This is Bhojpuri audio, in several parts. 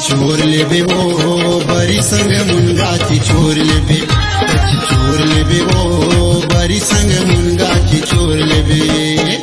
चोर लेबे वो बरी संग मुनगाची चोर लेबे चोर लेबे वो बरी संग मुनगाची चोर लेबे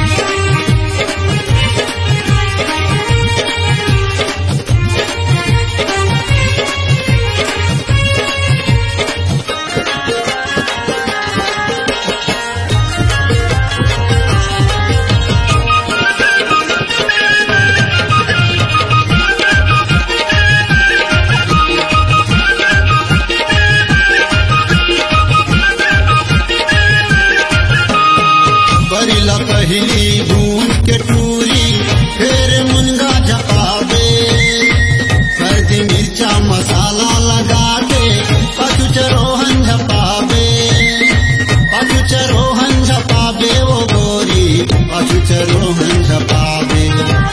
पहली भून के टूरी फिर मुनगा झपावे सर्दी मिर्चा मसाला लगा के पशु चरोहन झपावे वो गोरी पशु चरोहन झपावे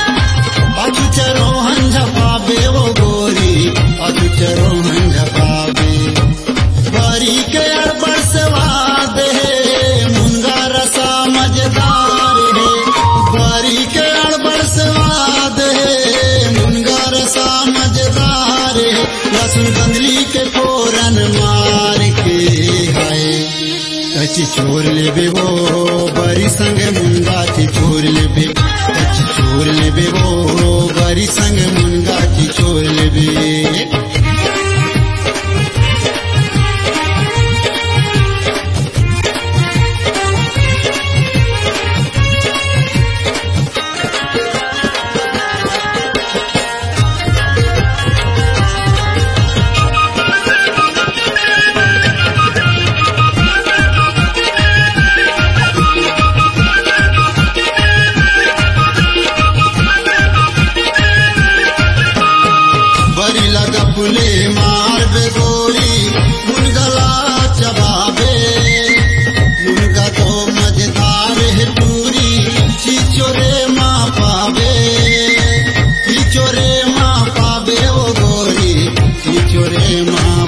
वो गोरी पशु चरोहन झपावे बरी के अरबड़ स्वाद है मुनगा रसा मजेदार है बरी के अड़बड़ स्वाद है मुनगा रसा मजेदार है लहसुन गंदली के फोरन मार के है कच्ची चोर लेबे वो बरी संग मुनगाची चोर लेबे कच्ची चोर लेबे वो बरी संग मुनगाची चोर लेबे फुले मार बे गोरी मुनगला चबावे मुनगा तो मजेदार है पूरी चिचोरे माँ पावे वो गोरी चिचोरे माँ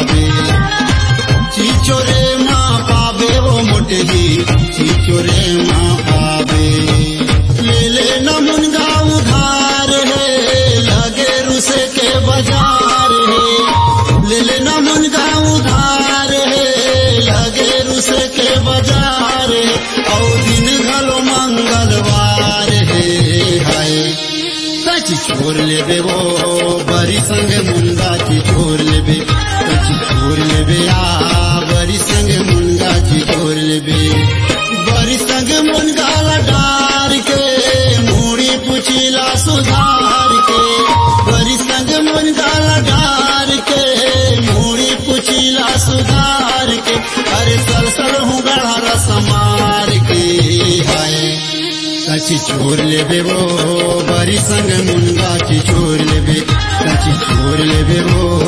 पावे वो मोटही चिचोरे माँ पावे ले लेना मुनगा उधार है लगे रुसे के बाजार ले लेना मुनगा उधार है लगे रुसे के बाजार और दिन घलो मंगलवार है हाय कच्ची चोर लेबे वो बरी संग मुनगाची चोर लेबे कच्ची चोर लेबे बरी संग मुनगाची चोर लेबे बरी संग मुनगा लडार के मूड़ी पुछिला सुधार के बरी संग मुनगा लडार के मूड़ी पुछिला सुधार के अरे सलसल हूँ गढ़ा रस मार के हाय कच्ची चोर लेबे वो बरी संग मुनगाची चोर लेबे कच्ची चोर लेबे वो